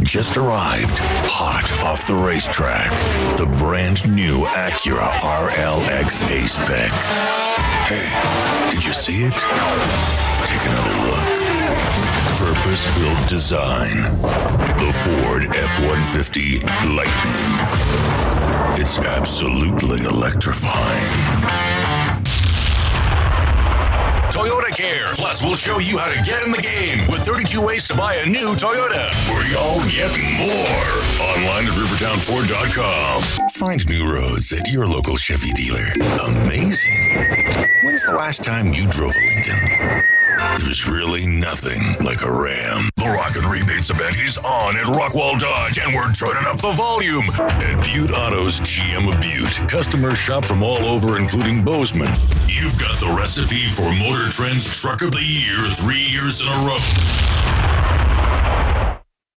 just arrived, hot off the racetrack. The brand new Acura RLX Ace-Spec. Hey, did you see it? Take another look. Purpose-built design. The Ford F-150 Lightning. It's absolutely electrifying. Toyota Care. Plus, we'll show you how to get in the game with 32 ways to buy a new Toyota. Where y'all get more. Online at rivertownford.com. Find new roads at your local Chevy dealer. Amazing. When's the last time you drove a Lincoln? There's really nothing like a Ram. The Rockin' Rebates event is on at Rockwall Dodge, and we're turning up the volume. At Butte Auto's GM of Butte, customers shop from all over, including Bozeman. You've got the recipe for Motor Trend's Truck of the Year 3 years in a row.